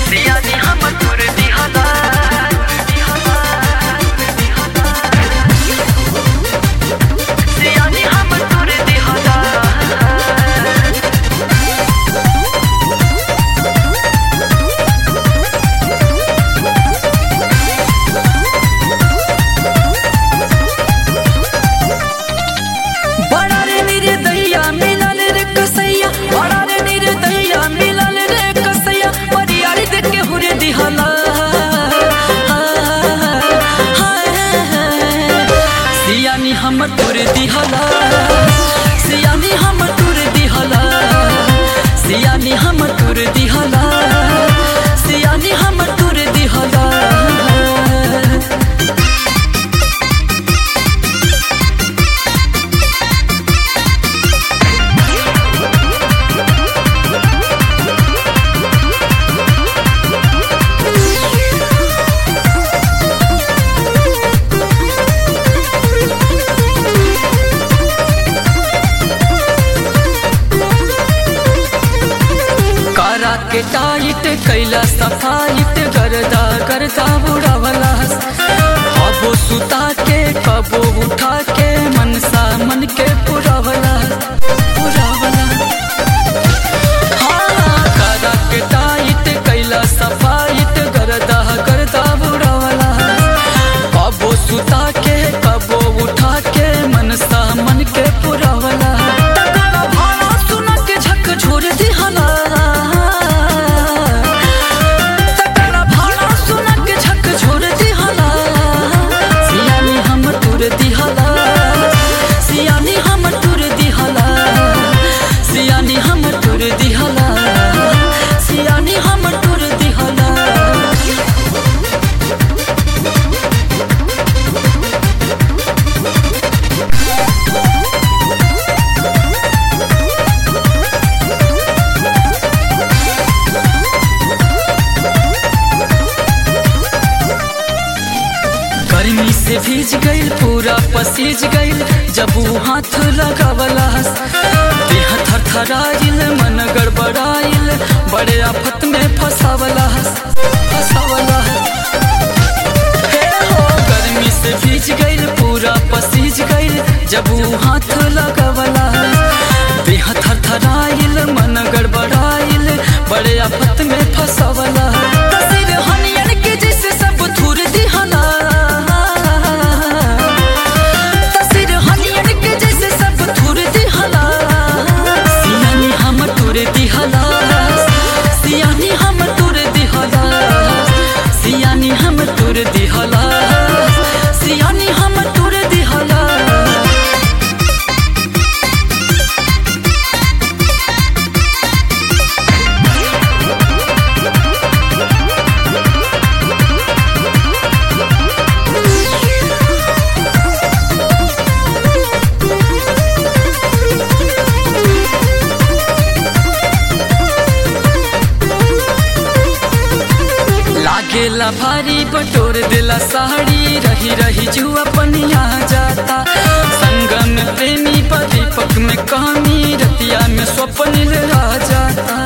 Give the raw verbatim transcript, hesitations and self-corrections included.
सियानी हमर तुर दिहला सियानी हमर तुर दिहला बड़ा रे निर्दयिया मिलल रे कसैया बड़ा रे निर्दयिया मिलल रे कसैया परियारी देख के हुरे दिहला सियानी हमर तुर दिहला सियानी हमर तुर दिहला सियानी हमर तुर दिहला सियानी हमर तुर दिहला करा के टाइट कैला सफाइट गर्दा गर्दा बुढ़ावला कबो सुता के कबो उठा के मनसा मन के पुरावला पुरावला हाँ करा के टाइट कैला सफाइट गर्दा गर्दा बुढ़ावला कबो सुता के कबो उठा के मनसा मन के पुरावला तकरा भाड़ा सुना के झक झोर दिहला गर्मी से भीज गईल पूरा पसीज गईल जब वो हाथ लगावला देह थरथराइल मन गड़बड़ाइल बड़े आफत में फसावला फसावला हे हो गर्मी से भीज गईल पूरा पसीज गईल जब वो हाथ लगावला देह थरथराइल मन गड़बड़ाइल बड़े आफत में फसावला तस्वीर हनियन के जैसे सब थूर दिहला सियानी हम तुर दिहला सियानी हम तुर दिहला सियानी हम तुर दिहला लागेला भारी बटोर दिला साड़ी रही रही जुआ पनिया जाता संगम प्रेमी पर दीपक में कहानी रतिया में स्वप्निल रह जाता।